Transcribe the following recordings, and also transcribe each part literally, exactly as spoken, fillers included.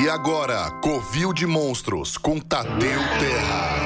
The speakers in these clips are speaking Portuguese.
E agora, Covil de Monstros, com Tadeu Terra.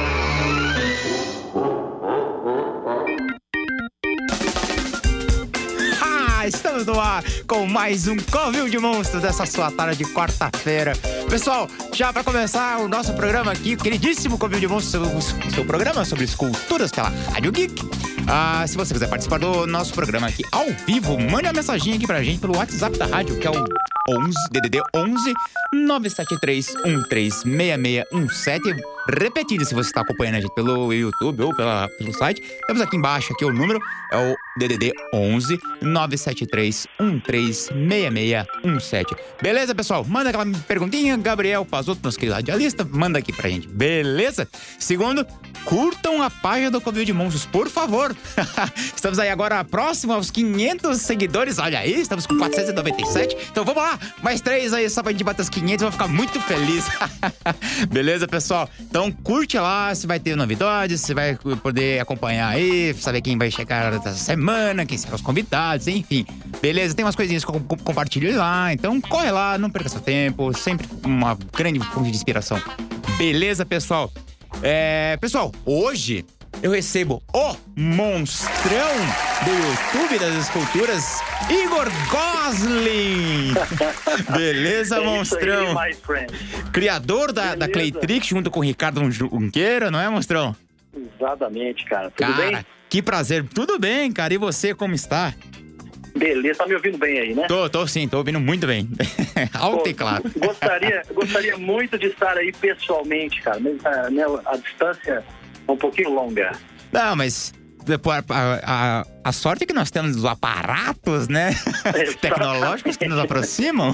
Ah, estamos no ar com mais um Covil de Monstros dessa sua tarde de quarta-feira. Pessoal, já para começar o nosso programa aqui, o queridíssimo Covil de Monstros, o seu programa sobre esculturas pela Rádio Geek. Ah, se você quiser participar do nosso programa aqui ao vivo, mande uma mensagem aqui pra gente pelo WhatsApp da rádio, que é o onze, D D D onze, nove sete três um três seis seis um sete. Repetindo, se você está acompanhando a gente pelo YouTube ou pela, pelo site, temos aqui embaixo aqui o número, é o D D D onze, nove sete três um três seis seis um sete. Beleza, pessoal? Manda aquela perguntinha, Gabriel Pazotto, nosso querido radialista, manda aqui pra gente, beleza? Segundo, curtam a página do Covil de Monstros, por favor. Estamos aí agora próximo aos quinhentos seguidores, olha aí, estamos com quatrocentos e noventa e sete. Então vamos lá, mais três aí só pra gente bater os quinhentos, eu vou ficar muito feliz. Beleza, pessoal? Então curte lá, se vai ter novidades, você vai poder acompanhar aí, saber quem vai chegar essa semana, quem serão os convidados, enfim. Beleza? Tem umas coisinhas que eu compartilho lá, então corre lá, não perca seu tempo, sempre uma grande fonte de inspiração. Beleza, pessoal? É, pessoal, hoje eu recebo o monstrão do YouTube das esculturas, Igor Gosling. Beleza, monstrão? Aí, my friend. Criador da, da Claytrix junto com o Ricardo Junqueira, não é, monstrão? Exatamente, cara. Tudo cara, bem? Que prazer. Tudo bem, cara. E você, como está? Beleza, tá me ouvindo bem aí, né? Tô, tô sim, tô ouvindo muito bem. Alto Pô, e claro. Gostaria, gostaria muito de estar aí pessoalmente, cara. Mas a, né, a distância é um pouquinho longa. Não, mas a, a, a sorte é que nós temos os aparatos, né? Tecnológicos que nos aproximam.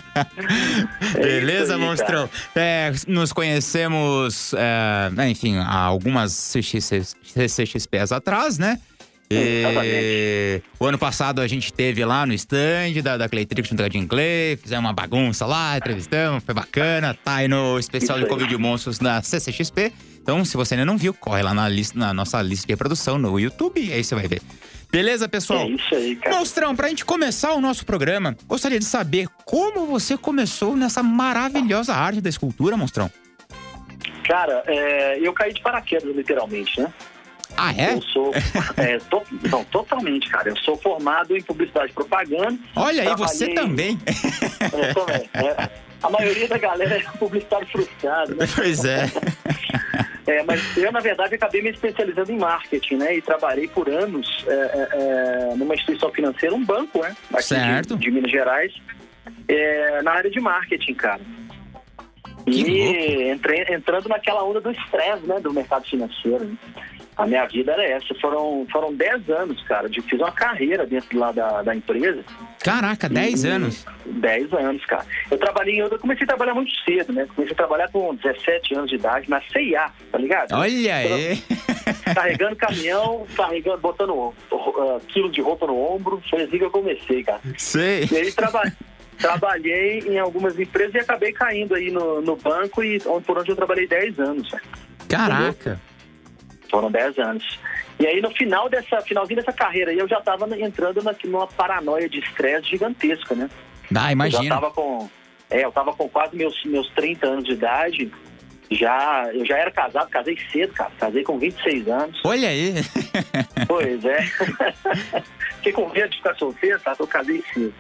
É Beleza, aí, monstrão? É, nos conhecemos, é, enfim, há algumas C X Ps atrás, né? E o ano passado a gente teve lá no stand da, da Claytrix junto com a Jim Clay, fizemos uma bagunça lá, entrevistamos, foi bacana, tá aí no especial de Covil de Monstros da C C X P. Então, se você ainda não viu, corre lá na, lista, na nossa lista de reprodução no YouTube e aí você vai ver. Beleza, pessoal? É isso aí, cara. Monstrão, pra gente começar o nosso programa, gostaria de saber como você começou nessa maravilhosa arte da escultura, monstrão. Cara, é, eu caí de paraquedas, literalmente, né? Ah, é? Eu sou... é, to, não, totalmente, cara. Eu sou formado em publicidade e propaganda. Olha aí, trabalhei, você também. É, também. É, a maioria da galera é publicitário frustrado, né? Pois é. É, mas eu, na verdade, acabei me especializando em marketing, né? E trabalhei por anos é, é, numa instituição financeira, um banco, né? Aqui certo. De, de Minas Gerais, é, na área de marketing, cara. Que e entrei, entrando naquela onda do estresse, né? Do mercado financeiro, né? A minha vida era essa. Foram, foram dez anos, cara. De, fiz uma carreira dentro lá da, da empresa. Caraca, dez anos? dez anos, cara. Eu trabalhei, eu comecei a trabalhar muito cedo, né? Comecei a trabalhar com dezessete anos de idade na C e A, tá ligado? Olha aí! Carregando caminhão, carregando, botando uh, quilos de roupa no ombro. Foi assim que eu comecei, cara. Sei. E aí traba- trabalhei em algumas empresas e acabei caindo aí no, no banco, e por onde eu trabalhei dez anos. Caraca! Entendeu? Foram dez anos. E aí, no final dessa, finalzinho dessa carreira aí, eu já tava entrando na, numa paranoia de estresse gigantesca, né? Ah, imagina. Eu já tava com... É, eu tava com quase meus, meus trinta anos de idade. Já, eu já era casado, casei cedo, cara. Casei com vinte e seis anos. Olha aí. Pois é. Fiquei com medo de ficar solteiro, tá? Eu casei cedo.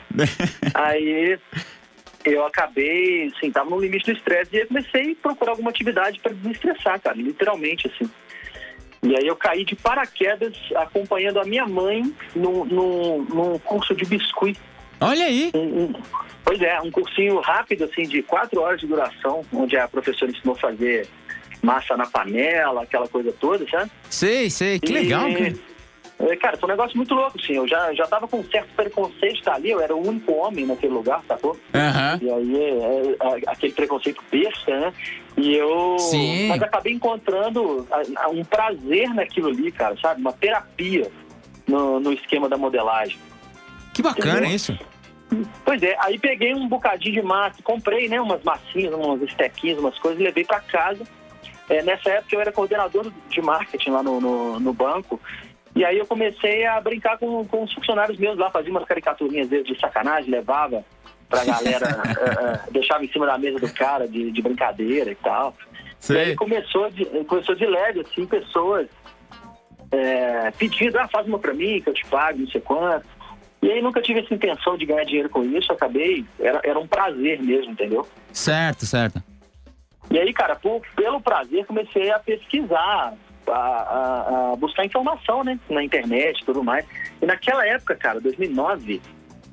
Aí... eu acabei, assim, tava no limite do estresse, e aí comecei a procurar alguma atividade para desestressar, cara, literalmente, assim. E aí eu caí de paraquedas acompanhando a minha mãe num, num, num curso de biscuit. Olha aí! Um, um, pois é, um cursinho rápido, assim, de quatro horas de duração, onde a professora ensinou a fazer massa na panela, aquela coisa toda, sabe? Sei, sei, que e... legal, cara. Cara, foi um negócio muito louco, assim. Eu já, já tava com um certo preconceito de estar ali. Eu era o único homem naquele lugar, sacou? Uhum. E aí, é, é, aquele preconceito besta, né? E eu... Sim. Mas acabei encontrando a, a, um prazer naquilo ali, cara, sabe? Uma terapia no, no esquema da modelagem. Que bacana. Entendeu? Isso. Pois é. Aí peguei um bocadinho de massa, comprei, né? Umas massinhas, umas estequinhas, umas coisas, e levei pra casa. É, nessa época eu era coordenador de marketing lá no, no, no banco. E aí eu comecei a brincar com, com os funcionários meus lá, fazia umas caricaturinhas de sacanagem, levava pra galera, uh, uh, deixava em cima da mesa do cara de, de brincadeira e tal. Sei. E aí começou de, começou de leve, assim, pessoas é, pedindo, ah, faz uma pra mim, que eu te pago, não sei quanto. E aí nunca tive essa intenção de ganhar dinheiro com isso, acabei, era, era um prazer mesmo, entendeu? Certo, certo. E aí, cara, por, pelo prazer, comecei a pesquisar, a, a, a buscar informação, né, na internet e tudo mais. E naquela época, cara, dois mil e nove,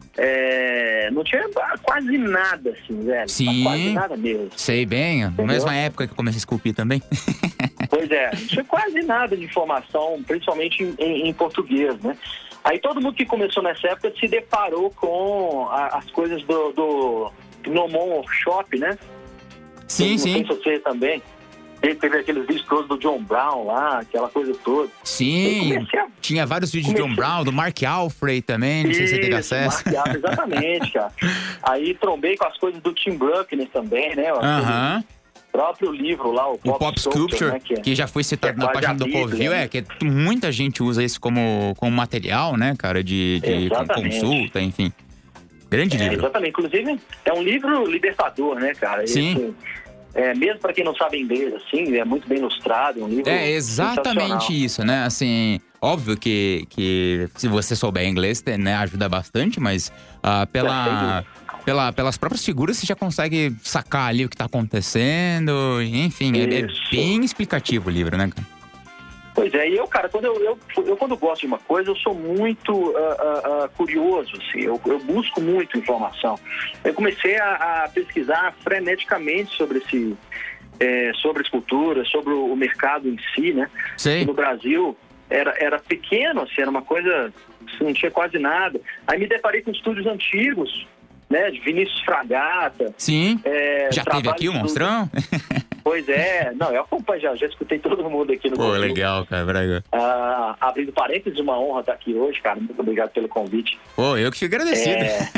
é, não tinha quase nada, assim, velho. Sim. Quase nada mesmo. Sei bem, na mesma época que eu comecei a esculpir também. Pois é, não tinha quase nada de informação, principalmente em, em, em português, né? Aí todo mundo que começou nessa época se deparou com a, as coisas do, do Gnomon Workshop, né? Sim, não sim. sei se você também. Ele teve aqueles vídeos todos do John Brown lá, aquela coisa toda. Sim, a... tinha vários vídeos comecei... de John Brown, do Mark Alfred também, não sei se você teve acesso. Mark Alfred, exatamente, cara. Aí trombei com as coisas do Tim Bruckner também, né? Aham. Uh-huh. O próprio livro lá, o, o Pop, Pop Sculpture, Sculpture, né, que, é, que já foi citado é na página do Bíblia, Covil, né? é que muita gente usa isso como, como material, né, cara, de, de consulta, enfim. Grande é, livro. Exatamente, inclusive é um livro libertador, né, cara? Sim. Esse, é, mesmo para quem não sabe inglês, assim, é muito bem ilustrado, é um livro É exatamente isso, né, assim, óbvio que, que se você souber inglês, né, ajuda bastante, mas uh, pela... Pela, pelas próprias figuras você já consegue sacar ali o que tá acontecendo, enfim, é, é bem explicativo o livro, né, cara? Pois é, e eu, cara, quando eu, eu, eu quando gosto de uma coisa, eu sou muito uh, uh, uh, curioso, assim, eu, eu busco muito informação. Eu comecei a, a pesquisar freneticamente sobre esse, é, sobre a escultura, sobre o mercado em si, né? Sei. No Brasil era, era pequeno, assim, era uma coisa, assim, não tinha quase nada. Aí me deparei com estúdios antigos, né, de Vinícius Fragata. Sim, é, já teve aqui o Monstrão? Pois é, não, eu acompanho, já, já escutei todo mundo aqui no Pô, Brasil. legal, cara, Braga. Ah, abrindo parênteses, uma honra estar aqui hoje, cara, muito obrigado pelo convite. Pô, eu que fico agradecido. É...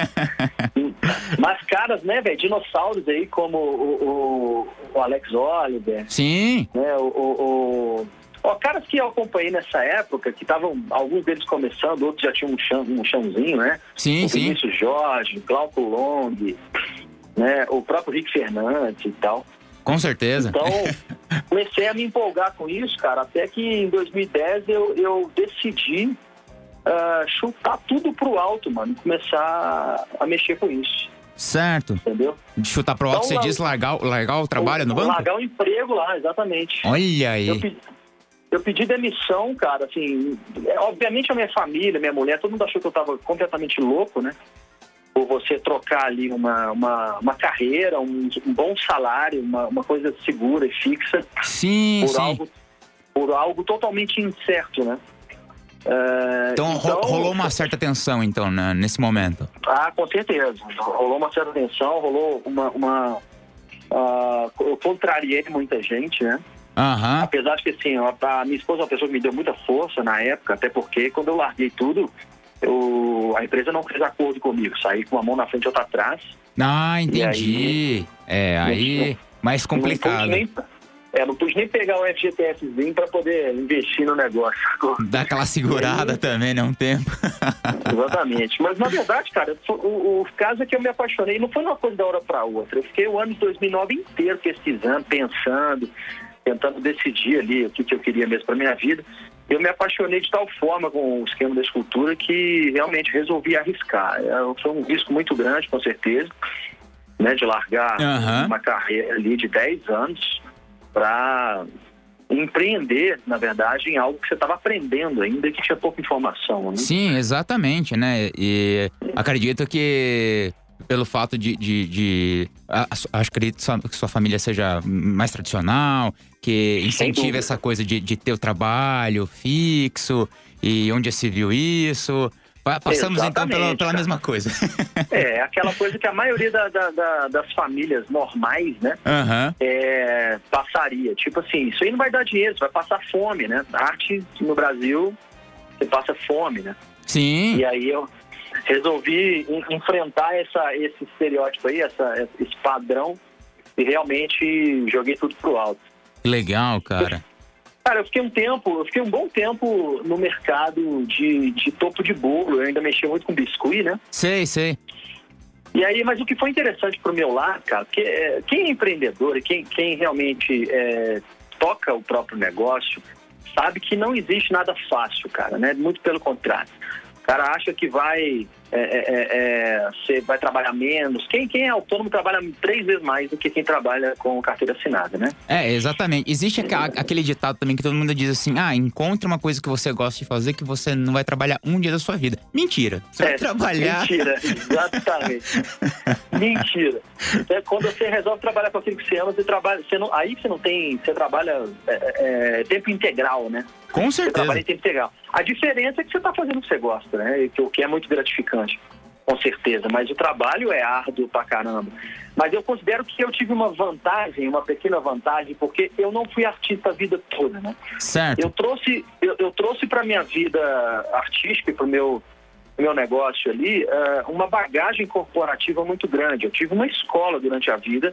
Mas caras, né, velho, dinossauros aí como o, o, o Alex Oliver. Sim. Né, o... o, o... Ó, caras que eu acompanhei nessa época, que estavam, alguns deles começando, outros já tinham um, chão, um chãozinho, né? Sim, o sim. Vinícius Jorge, Glauco Long, né? O próprio Rick Fernandes e tal. Com certeza. Então, comecei a me empolgar com isso, cara, até que em dois mil e dez eu, eu decidi uh, chutar tudo pro alto, mano, e começar a mexer com isso. Certo. Entendeu? De chutar pro alto, então, você diz largar, largar o trabalho o, no banco? Largar o emprego lá, exatamente. Olha aí. Eu pedi, eu pedi demissão, cara, assim, é, obviamente a minha família, minha mulher, todo mundo achou que eu tava completamente louco, né? Por você trocar ali uma, uma, uma carreira, um, um bom salário, uma, uma coisa segura e fixa. Sim, por sim. Algo, por algo totalmente incerto, né? Uh, então, então rolou uma certa tensão, então, né, nesse momento? Ah, com certeza. Rolou uma certa tensão, rolou uma... uma uh, eu contrariei muita gente, né? Uhum. Apesar de que, assim, a minha esposa é uma pessoa que me deu muita força na época, até porque quando eu larguei tudo, eu, a empresa não fez acordo comigo. Saí com uma mão na frente e outra atrás. Ah, entendi. Aí, é, aí mais complicado. Não pude nem, é, não pude nem pegar o F G T Szinho pra poder investir no negócio. Dá aquela segurada aí, também, né? Um tempo. Exatamente. Mas, na verdade, cara, o, o caso é que eu me apaixonei. Não foi uma coisa da hora pra outra. Eu fiquei o ano de dois mil e nove inteiro pesquisando, pensando, tentando decidir ali o que, que eu queria mesmo pra minha vida. Eu me apaixonei de tal forma com o esquema da escultura que realmente resolvi arriscar. Foi um risco muito grande, com certeza, né, de largar uhum. uma carreira ali de dez anos para empreender, na verdade, em algo que você estava aprendendo ainda e que tinha pouca informação, né? Sim, exatamente, né? E acredito que pelo fato de... de, de acredito que sua família seja mais tradicional, que incentive essa coisa de, de ter o trabalho fixo e onde se viu isso. Passamos Exatamente, então pela, pela mesma coisa. É, aquela coisa que a maioria da, da, da, das famílias normais, né, uhum. é, passaria. Tipo assim, isso aí não vai dar dinheiro, você vai passar fome, né? Arte no Brasil, você passa fome, né? Sim. E aí eu resolvi enfrentar essa, esse estereótipo aí, essa, esse padrão, e realmente joguei tudo pro alto. Legal, cara. Cara, eu fiquei um tempo, eu fiquei um bom tempo no mercado de, de topo de bolo. Eu ainda mexia muito com biscuit, né? Sei, sei. E aí, mas o que foi interessante pro meu lado, cara, porque é, quem é empreendedor e quem, quem realmente é, toca o próprio negócio, sabe que não existe nada fácil, cara, né? Muito pelo contrário. O cara acha que vai, é, é, é, você vai trabalhar menos. Quem, quem é autônomo trabalha três vezes mais do que quem trabalha com carteira assinada, né? É, exatamente. Existe aquele ditado também que todo mundo diz assim, ah, encontre uma coisa que você gosta de fazer que você não vai trabalhar um dia da sua vida. Mentira. Você é, vai trabalhar... Mentira, exatamente. Mentira. É, quando você resolve trabalhar com aquilo que você ama, você trabalha, você não, aí você não tem, você trabalha é, é, tempo integral, né? Com certeza. Você trabalha em tempo integral. A diferença é que você está fazendo o que você gosta, né? O que é muito gratificante, com certeza. Mas o trabalho é árduo pra caramba. Mas eu considero que eu tive uma vantagem, uma pequena vantagem, porque eu não fui artista a vida toda, né? Certo. Eu trouxe, eu, eu trouxe pra minha vida artística e pro meu, meu negócio ali uh, uma bagagem corporativa muito grande. Eu tive uma escola durante a vida,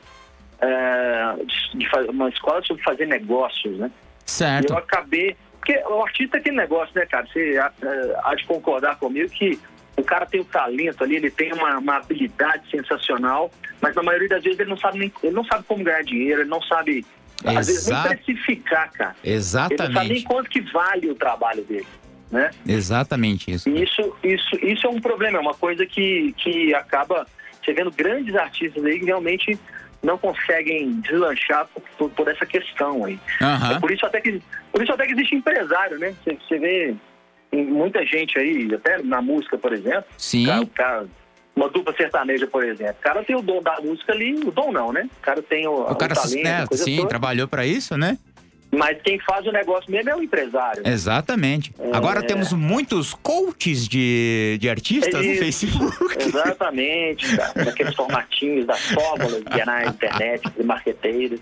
uh, de, de, uma escola sobre fazer negócios, né? Certo. E eu acabei... Porque o artista é aquele negócio, né, cara? Você uh, há de concordar comigo que o cara tem o talento ali, ele tem uma, uma habilidade sensacional, mas na maioria das vezes ele não sabe nem, ele não sabe como ganhar dinheiro, ele não sabe, Exa... às vezes, nem precificar, cara. Exatamente. Ele não sabe nem quanto que vale o trabalho dele, né? Exatamente isso. E isso, isso, isso é um problema, é uma coisa que, que acaba... Você vendo grandes artistas aí que realmente não conseguem deslanchar por, por, por essa questão aí. Uhum. É por isso até que, por isso até que existe empresário, né? Você, você vê muita gente aí, até na música, por exemplo. Sim. Cara, cara, uma dupla sertaneja, por exemplo. O cara tem o dom da música ali, o dom não, né? O cara tem o, o, cara o talento, né, coisa sim, toda. Trabalhou pra isso, né? Mas quem faz o negócio mesmo é o empresário. Exatamente. É... Agora temos muitos coaches de, de artistas é no Facebook. Exatamente, cara. Aqueles formatinhos das fórmulas que é na internet, de marqueteiros.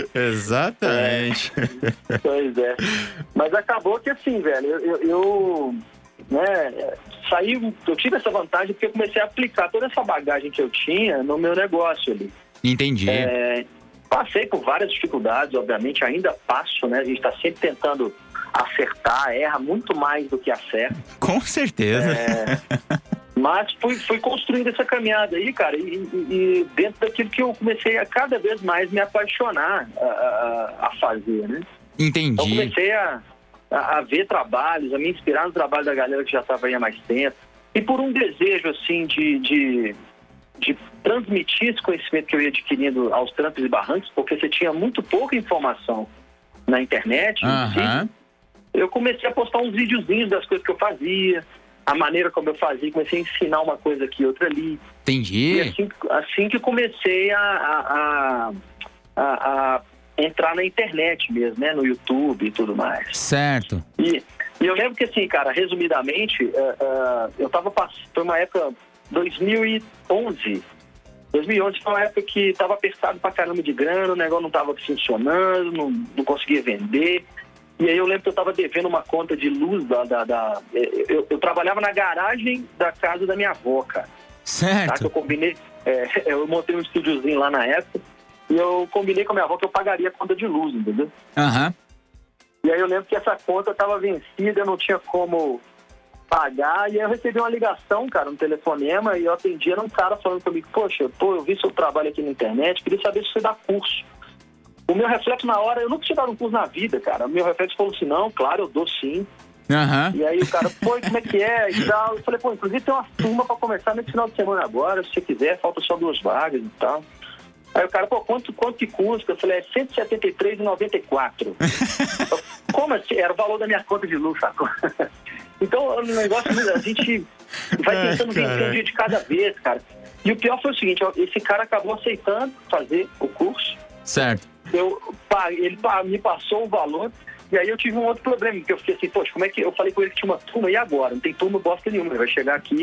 Exatamente. É, pois é. Mas acabou que assim, velho, eu, eu, eu né, saí, eu tive essa vantagem porque eu comecei a aplicar toda essa bagagem que eu tinha no meu negócio ali. Entendi. É, passei por várias dificuldades, obviamente, ainda passo, né? A gente está sempre tentando acertar, erra muito mais do que acerta. Com certeza. É, mas fui, fui construindo essa caminhada aí, cara, e, e, e dentro daquilo que eu comecei a cada vez mais me apaixonar a, a, a fazer, né? Entendi. Então comecei a, a, a ver trabalhos, a me inspirar no trabalho da galera que já estava aí há mais tempo. E por um desejo, assim, de... de de transmitir esse conhecimento que eu ia adquirindo aos trancos e barrancos, porque você tinha muito pouca informação na internet, uhum. Eu comecei a postar uns videozinhos das coisas que eu fazia, a maneira como eu fazia, comecei a ensinar uma coisa aqui, outra ali. Entendi. E assim, assim que comecei a, a, a, a entrar na internet mesmo, né, no YouTube e tudo mais. Certo. E, e eu lembro que assim, cara, resumidamente, uh, uh, eu tava passando, foi uma época... dois mil e onze. dois mil e onze foi uma época que estava apertado pra caramba de grana, o negócio não estava funcionando, não, não conseguia vender. E aí eu lembro que eu estava devendo uma conta de luz da... da, da eu, eu trabalhava na garagem da casa da minha avó, cara. Certo. Tá? Que eu combinei... É, eu montei um estúdiozinho lá na época e eu combinei com a minha avó que eu pagaria a conta de luz, entendeu? Aham. Uhum. E aí eu lembro que essa conta estava vencida, eu não tinha como... pagar, e aí eu recebi uma ligação, cara, no telefonema, e eu atendi, era um cara falando comigo, poxa, pô, eu vi seu trabalho aqui na internet, queria saber se você dá curso. O meu reflexo na hora, eu nunca tinha dado um curso na vida, cara, o meu reflexo falou assim, não, claro, eu dou sim. Uhum. E aí o cara, pô, como é que é? E tal. Eu falei, pô, inclusive tem uma turma pra começar nesse final de semana agora, se você quiser, falta só duas vagas e tal. Aí o cara, pô, quanto, quanto que custa? Eu falei, é cento e setenta e três reais e noventa e quatro centavos. Como assim? Era o valor da minha conta de luz, sacou? Então, o negócio, a gente vai tentando vencer um dia de cada vez, cara. E o pior foi o seguinte, esse cara acabou aceitando fazer o curso. Certo. Eu, ele me passou o valor, e aí eu tive um outro problema, porque eu fiquei assim, poxa, como é que... Eu falei com ele que tinha uma turma, e agora? Não tem turma bosta nenhuma, ele vai chegar aqui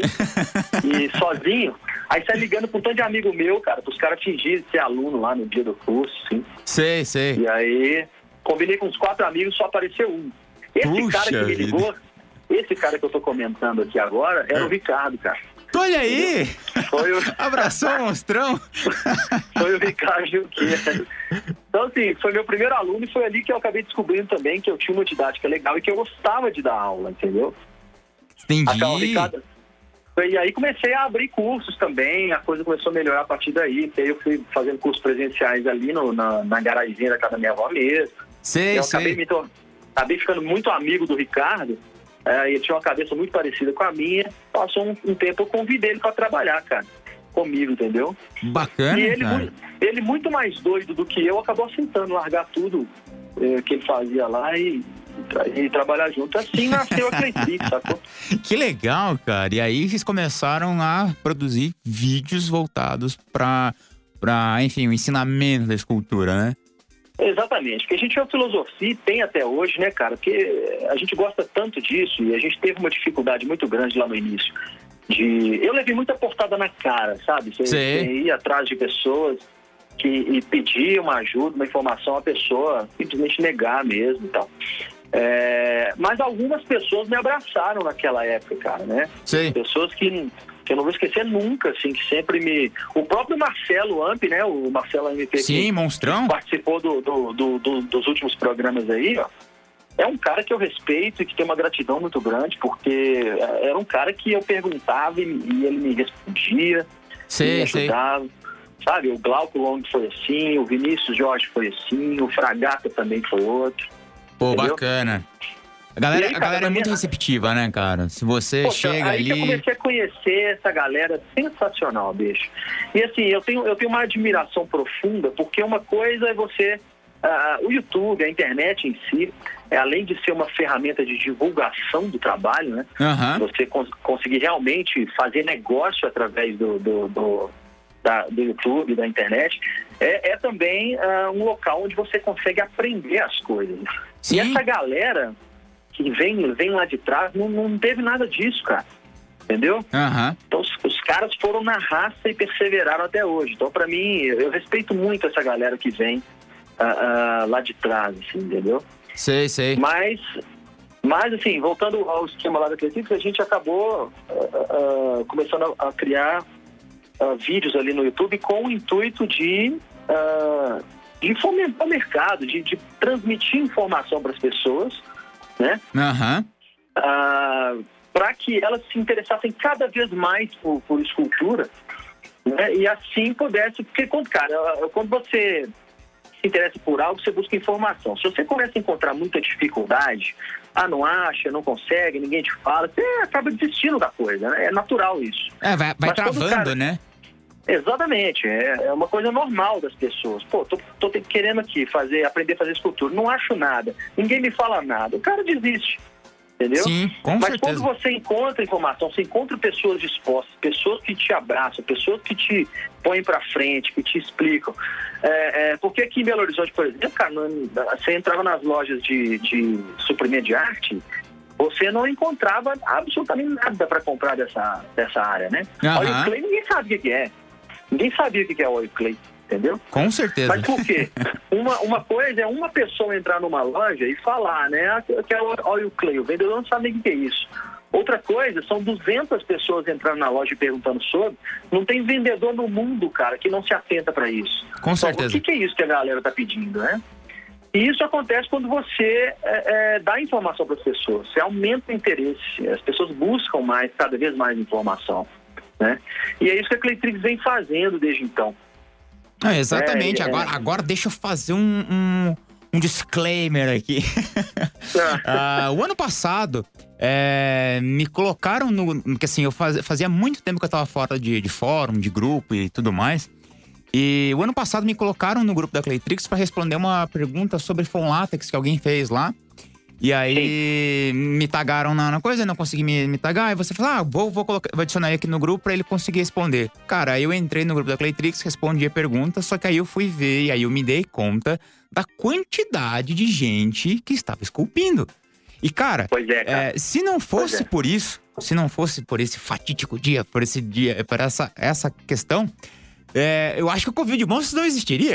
e sozinho, aí sai ligando pra um tanto de amigo meu, cara, pros caras fingirem ser aluno lá no dia do curso, assim. Sei, sei. E aí, combinei com uns quatro amigos, só apareceu um. Esse Puxa cara que me vida. ligou... Esse cara que eu tô comentando aqui agora era o Ricardo, cara. Olha aí! Foi o... Abraçou, monstrão! Foi o Ricardo Junqueira. Então, assim, foi meu primeiro aluno e foi ali que eu acabei descobrindo também que eu tinha uma didática legal e que eu gostava de dar aula, entendeu? Entendi. Então, o Ricardo, época. E aí comecei a abrir cursos também, a coisa começou a melhorar a partir daí. Porque aí eu fui fazendo cursos presenciais ali no, na, na garazinha da casa da minha avó mesmo. Sei, eu sei. acabei, me tor- acabei ficando muito amigo do Ricardo. É, ele tinha uma cabeça muito parecida com a minha. Passou um, um tempo, eu convidei ele para trabalhar, cara, comigo, entendeu? Bacana, e ele, cara. mu- ele muito mais doido do que eu, acabou aceitando largar tudo é, que ele fazia lá e, e, tra- e trabalhar junto. Assim nasceu a Claytrix, sacou? Que legal, cara. E aí vocês começaram a produzir vídeos voltados para, para, enfim, o ensinamento da escultura, né? Exatamente, porque a gente é uma filosofia e tem até hoje, né, cara? Porque a gente gosta tanto disso e a gente teve uma dificuldade muito grande lá no início. De... Eu levei muita portada na cara, sabe? Você, você ia atrás de pessoas que e pedir uma ajuda, uma informação, a pessoa simplesmente negar mesmo e tal. É... Mas algumas pessoas me abraçaram naquela época, cara, né? Sim. Pessoas que... que eu não vou esquecer nunca, assim, que sempre me... O próprio Marcelo Amp, né, o Marcelo M P, Sim, que monstrão. participou do, do, do, do, dos últimos programas aí, ó, é um cara que eu respeito e que tem uma gratidão muito grande, porque era um cara que eu perguntava e, e ele me respondia, Sei, me ajudava, sabe? O Glauco Long foi assim, o Vinícius Jorge foi assim, o Fragata também foi outro. Pô, entendeu? bacana. A galera, E aí, a cara, galera é na muito minha- receptiva, né, cara? Se você Poxa, chega aí que eu ali... comecei a conhecer essa galera sensacional, bicho. E assim, eu tenho, eu tenho uma admiração profunda, porque uma coisa é você... Uh, o YouTube, a internet em si, é, além de ser uma ferramenta de divulgação do trabalho, né? Aham. Você cons- conseguir realmente fazer negócio através do, do, do, da, do YouTube, da internet, é, é também uh, um local onde você consegue aprender as coisas. Sim. E essa galera que vem, vem lá de trás não, não teve nada disso, cara. Entendeu? Aham. Então os, os caras foram na raça e perseveraram até hoje. Então, pra mim, eu respeito muito essa galera que vem uh, uh, lá de trás, assim, entendeu? Sei, sei. Mas, mas assim, voltando ao esquema lá da Claytrix, a gente acabou uh, uh, começando a, a criar uh, vídeos ali no YouTube com o intuito de, uh, de fomentar o mercado, de, de transmitir informação para as pessoas, né? Aham. Uh, para que elas se interessassem cada vez mais por, por escultura, né? E assim pudesse, porque quando, cara, quando você se interessa por algo, você busca informação. Se você começa a encontrar muita dificuldade, ah, não acha, não consegue, ninguém te fala, você acaba desistindo da coisa, né? É natural isso. É, vai, vai Mas quando o travando, cara- né? Exatamente, é, é uma coisa normal das pessoas. Pô, tô, tô te- querendo aqui fazer, aprender a fazer escultura, não acho nada, ninguém me fala nada, o cara desiste, entendeu? Sim, com Mas certeza. quando você encontra informação, você encontra pessoas dispostas, pessoas que te abraçam, pessoas que te põem pra frente, que te explicam. É, é, porque aqui em Belo Horizonte, por exemplo, cara, não- você entrava nas lojas de, de suprimento de arte, você não encontrava absolutamente nada para comprar dessa, dessa área, né? Aham. Oil clay, ninguém sabe o que que é. Ninguém sabia o que que é oil clay, entendeu? Com certeza. Mas por quê? Uma, uma coisa é uma pessoa entrar numa loja e falar, né? Ah, que é oil clay, o vendedor não sabe nem o que é isso. Outra coisa, são duzentas pessoas entrando na loja e perguntando sobre. Não tem vendedor no mundo, cara, que não se atenta para isso. Com Então, certeza. o que que é isso que a galera tá pedindo, né? E isso acontece quando você é, é, dá informação para as pessoas. Você aumenta o interesse. As pessoas buscam mais, cada vez mais informação, né? E é isso que a Claytrix vem fazendo desde então. Ah, exatamente. É, é. Agora, agora deixa eu fazer um, um, um disclaimer aqui. Ah, o ano passado, é, me colocaram no... Porque assim, eu faz, fazia muito tempo que eu tava fora de, de fórum, de grupo e tudo mais. E o ano passado me colocaram no grupo da Claytrix pra responder uma pergunta sobre Fon Látex que alguém fez lá. E aí me tagaram na, na coisa, eu não consegui me, me tagar. E você falou, ah, vou, vou, colocar, vou adicionar ele aqui no grupo pra ele conseguir responder. Cara, aí eu entrei no grupo da Claytrix, respondi a pergunta, só que aí eu fui ver e aí eu me dei conta da quantidade de gente que estava esculpindo. E cara, Pois é, cara. é, se não fosse Pois é. por isso, se não fosse por esse fatídico dia, por esse dia, por essa, essa questão, é, eu acho que o Covid de monstros não existiria.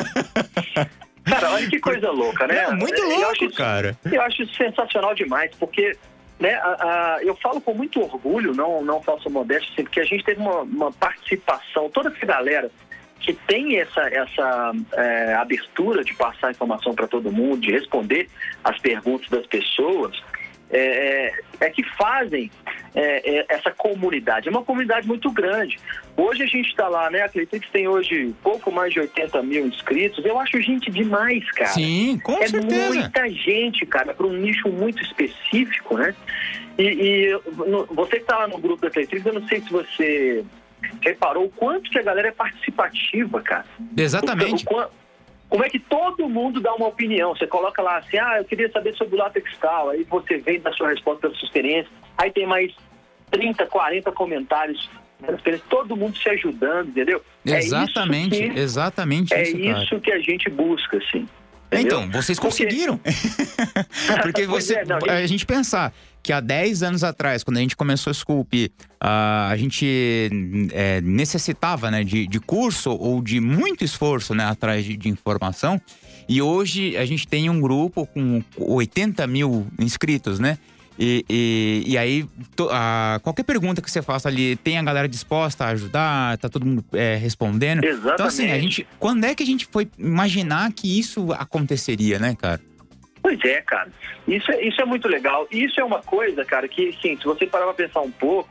Cara, olha que coisa louca, né? É muito Eu louco, acho isso- cara. Eu acho isso sensacional demais, porque né, a, a, eu falo com muito orgulho, não, não falsa modéstia, assim, porque a gente teve uma, uma participação, toda essa galera que tem essa, essa é, abertura de passar informação para todo mundo, de responder as perguntas das pessoas, é, é que fazem é, é, essa comunidade. É uma comunidade muito grande. Hoje a gente está lá, né? A Cleitrix tem hoje pouco mais de oitenta mil inscritos. Eu acho gente demais, cara. Sim, com é certeza. É muita gente, cara, para um nicho muito específico, né? E, e no, você que está lá no grupo da Cleitrix, eu não sei se você reparou o quanto que a galera é participativa, cara. Exatamente. O, o, como é que todo mundo dá uma opinião? Você coloca lá assim, ah, eu queria saber sobre o látex tal, aí você vem da sua resposta, da sua experiência, aí tem mais trinta, quarenta comentários, todo mundo se ajudando, entendeu? Exatamente, é isso que, exatamente é isso, cara. isso que a gente busca, assim. Entendeu? Então, vocês conseguiram. Porque, Porque você, é, não, a, gente... a gente pensar que há dez anos atrás, quando a gente começou a Sculpey, uh, a gente é, necessitava, né, de, de curso ou de muito esforço, né, atrás de, de informação. E hoje a gente tem um grupo com oitenta mil inscritos, né? E, e, e aí, to, a, qualquer pergunta que você faça ali, tem a galera disposta a ajudar, tá todo mundo é, respondendo. Exatamente. Então, assim, a gente, quando é que a gente foi imaginar que isso aconteceria, né, cara? Pois é, cara. Isso é, isso é muito legal. Isso é uma coisa, cara, que, sim, se você parar pra pensar um pouco,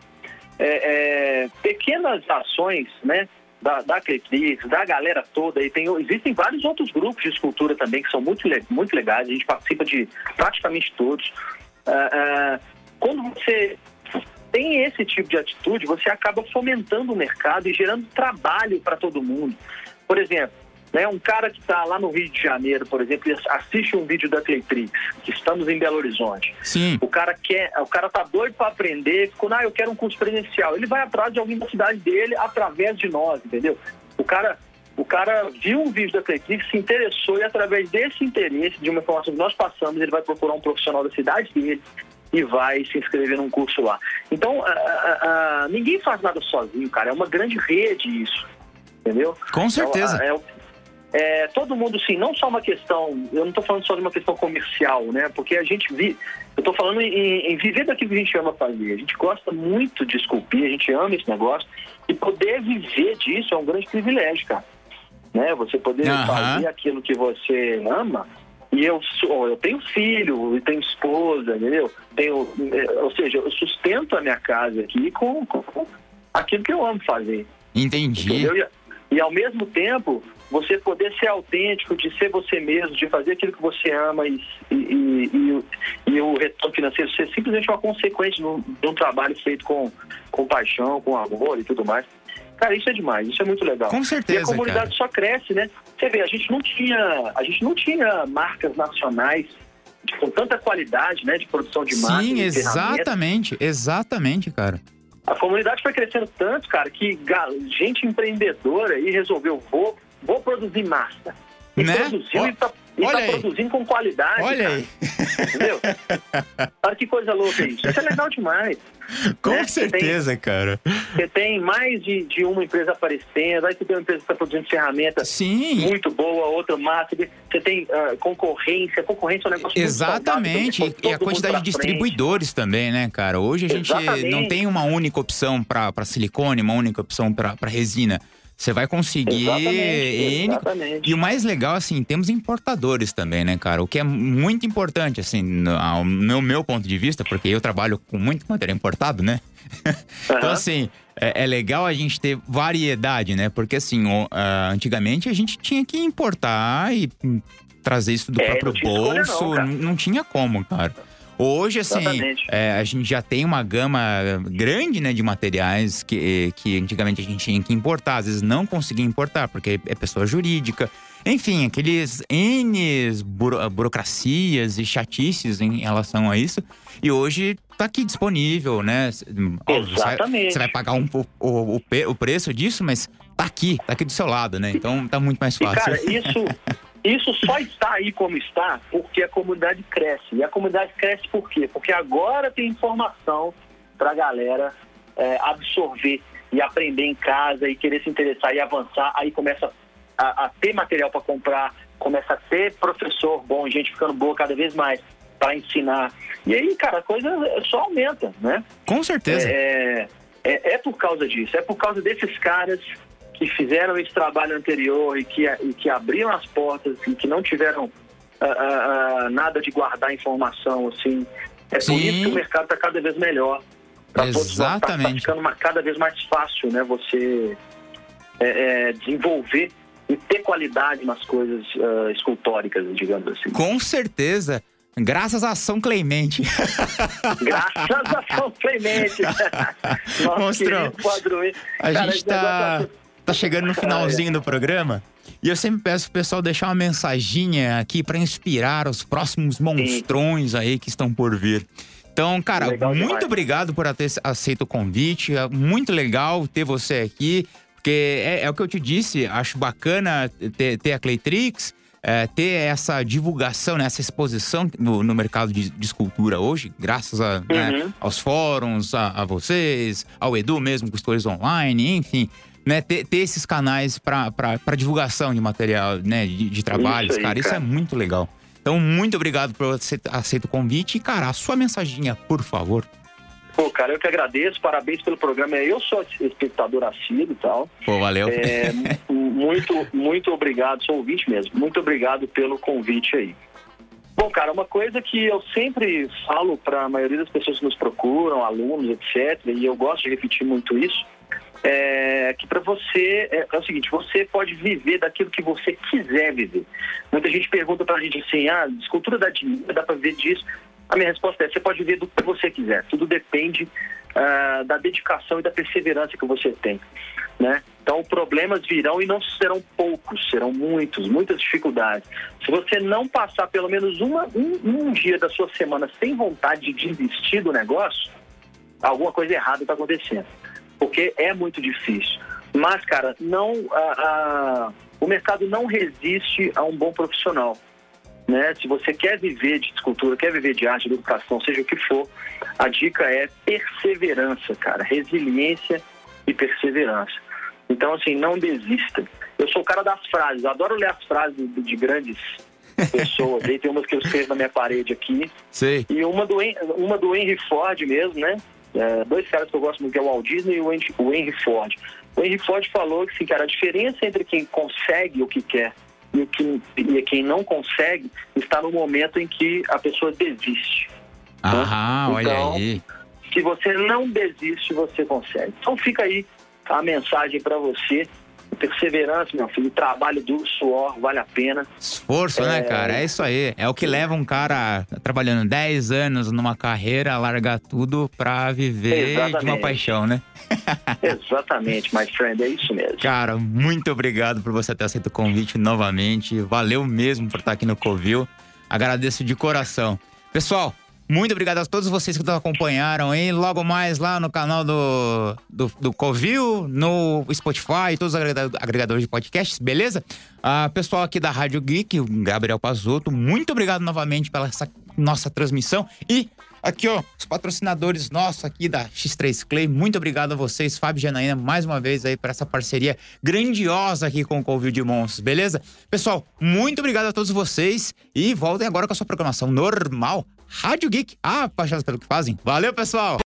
é, é, pequenas ações, né, da, da Cleitrix, da galera toda, e tem, existem vários outros grupos de escultura também que são muito, muito legais, a gente participa de praticamente todos. Uh, uh, quando você tem esse tipo de atitude, você acaba fomentando o mercado e gerando trabalho para todo mundo. Por exemplo, né, um cara que está lá no Rio de Janeiro, por exemplo, assiste um vídeo da Cleitrix, que estamos em Belo Horizonte. Sim. O cara quer, o cara tá doido para aprender, ficou, ah, eu quero um curso presencial. Ele vai atrás de alguém da cidade dele através de nós, entendeu? O cara O cara viu um vídeo da Cleitrix, se interessou, e através desse interesse, de uma informação que nós passamos, ele vai procurar um profissional da cidade dele e vai se inscrever num curso lá. Então, a, a, a, ninguém faz nada sozinho, cara. É uma grande rede isso, entendeu? Com certeza. Então, é, é, todo mundo, sim, não só uma questão, eu não estou falando só de uma questão comercial, né? Porque a gente vive, eu estou falando em, em viver daquilo que a gente ama fazer. A gente gosta muito de esculpir, a gente ama esse negócio, e poder viver disso é um grande privilégio, cara. Né? Você poder uhum. fazer aquilo que você ama. E eu, sou, eu tenho filho, eu tenho esposa, entendeu? Tenho, ou seja, eu sustento a minha casa aqui com, com aquilo que eu amo fazer. Entendi. Entendeu? E, e ao mesmo tempo, você poder ser autêntico, de ser você mesmo, de fazer aquilo que você ama e, e, e, e, e o retorno financeiro ser simplesmente uma consequência de um, de um trabalho feito com, com paixão, com amor e tudo mais. Cara, isso é demais, isso é muito legal. Com certeza, e a comunidade cara. Só cresce, né? Você vê, a gente não tinha, a gente não tinha marcas nacionais com tanta qualidade, né, de produção de marcas. Sim, exatamente, exatamente, cara. A comunidade foi crescendo tanto, cara, que gente empreendedora aí resolveu, vou, vou produzir massa. E né? produziu oh, e tá, e tá produzindo com qualidade. Olha cara. aí. Entendeu? Olha que coisa louca isso. Isso é legal demais. Com né? certeza, você tem, cara. Você tem mais de, de uma empresa aparecendo, aí você tem uma empresa que está produzindo ferramentas Sim. muito boa, outra massa. Você tem uh, concorrência. Concorrência é um negócio exatamente. muito saudável, e a quantidade de distribuidores frente. Também, né, cara? Hoje a gente exatamente. Não tem uma única opção para silicone, uma única opção para resina. Você vai conseguir exatamente, exatamente. E o mais legal, assim, temos importadores também, né, cara? O que é muito importante, assim, no, no meu ponto de vista, porque eu trabalho com muito material importado, né? Uhum. Então, assim, é, é legal a gente ter variedade, né? Porque, assim, o, uh, antigamente a gente tinha que importar e trazer isso do é, próprio bolso. Escolha, não, não, não tinha como, cara. Hoje, assim, é, a gente já tem uma gama grande, né, de materiais que, que antigamente a gente tinha que importar. Às vezes não conseguia importar, porque é pessoa jurídica. Enfim, aqueles N buro, burocracias e chatices em relação a isso. E hoje tá aqui disponível, né? Exatamente. Você vai, você vai pagar um, o, o, o preço disso, mas tá aqui, tá aqui do seu lado, né? Então tá muito mais fácil. E, cara, isso... Isso só está aí como está porque a comunidade cresce. E a comunidade cresce por quê? Porque agora tem informação para a galera é, absorver e aprender em casa e querer se interessar e avançar. Aí começa a, a ter material para comprar, começa a ter professor bom, gente ficando boa cada vez mais para ensinar. E aí, cara, a coisa só aumenta, né? Com certeza. É, é, é por causa disso, é por causa desses caras que fizeram esse trabalho anterior e que, e que abriram as portas e que não tiveram uh, uh, uh, nada de guardar informação, assim, É Sim. por isso que o mercado está cada vez melhor. Pra todos nós, tá, tá Exatamente. ficando uma- cada vez mais fácil, né? Você é, é, desenvolver e ter qualidade nas coisas uh, escultóricas, digamos assim. Com certeza. Graças a São Clemente. Graças a São Clemente. Nosso Monstrão, querido padroeiro. A Cara, gente esse tá, negócio tá chegando no finalzinho do programa e eu sempre peço pro pessoal deixar uma mensaginha aqui pra inspirar os próximos monstrões aí que estão por vir. Então, cara, Legal muito demais. obrigado por ter aceito o convite. É muito legal ter você aqui, porque é, é o que eu te disse, acho bacana ter, ter a Claytrix, é, ter essa divulgação, né, essa exposição no, no mercado de, de escultura hoje, graças a, né, Uhum. aos fóruns, a, a vocês, ao Edu mesmo, com Stories Online, enfim, né, ter, ter esses canais para divulgação de material, né, de, de trabalhos, Isso aí, cara, isso cara. é muito legal. Então, muito obrigado por você ter aceito o convite. E, cara, a sua mensaginha, por favor. Pô, cara, eu que agradeço, parabéns pelo programa. Eu sou espectador assíduo e tal. Pô, valeu. É, m- muito, muito obrigado, sou ouvinte mesmo. Muito obrigado pelo convite aí. Bom, cara, uma coisa que eu sempre falo para a maioria das pessoas que nos procuram, alunos, etcétera, e eu gosto de repetir muito isso, é que para você é, é o seguinte, você pode viver daquilo que você quiser viver. Muita gente pergunta pra gente assim, ah, escultura dá dinheiro, dá pra viver disso. A minha resposta é, você pode viver do que você quiser. Tudo depende ah, da dedicação e da perseverança que você tem, né? Então, problemas virão e não serão poucos, serão muitos, muitas dificuldades. Se você não passar pelo menos uma, um, um dia da sua semana sem vontade de desistir do negócio, alguma coisa errada está acontecendo. Porque é muito difícil. Mas, cara, não, a, a, o mercado não resiste a um bom profissional, né? Se você quer viver de escultura, quer viver de arte, de educação, seja o que for, a dica é perseverança, cara. Resiliência e perseverança. Então, assim, não desista. Eu sou o cara das frases, eu adoro ler as frases de, de grandes pessoas. Aí tem umas que eu escrevo na minha parede aqui. Sei. E uma do, Hen- uma do Henry Ford mesmo, né? É, dois caras que eu gosto muito, que é o Walt Disney e o Henry, o Henry Ford. O Henry Ford falou que, assim, cara, a diferença entre quem consegue o que quer e, o que, e quem não consegue está no momento em que a pessoa desiste. Ah, olha Então, aí. Se você não desiste, você consegue. Então fica aí a mensagem para você. Perseverança, meu filho, trabalho duro, suor, vale a pena. Esforço, né, É. cara? É isso aí. É o que leva um cara trabalhando dez anos numa carreira a largar tudo pra viver de uma Exatamente. paixão, né? Exatamente, my friend, é isso mesmo. Cara, muito obrigado por você ter aceito o convite novamente. Valeu mesmo por estar aqui no Covil. Agradeço de coração. Pessoal, muito obrigado a todos vocês que nos acompanharam aí. Logo mais lá no canal do, do, do Covil, no Spotify e todos os agrega- agregadores de podcasts, beleza? Ah, pessoal aqui da Rádio Geek, o Gabriel Pazotto, muito obrigado novamente pela essa nossa transmissão. E aqui, ó, os patrocinadores nossos aqui da X três Clay, muito obrigado a vocês, Fábio e Janaína, mais uma vez aí por essa parceria grandiosa aqui com o Covil de Monstros, beleza? Pessoal, muito obrigado a todos vocês e voltem agora com a sua programação normal. Rádio Geek, ah, apaixonados pelo que fazem. Valeu, pessoal!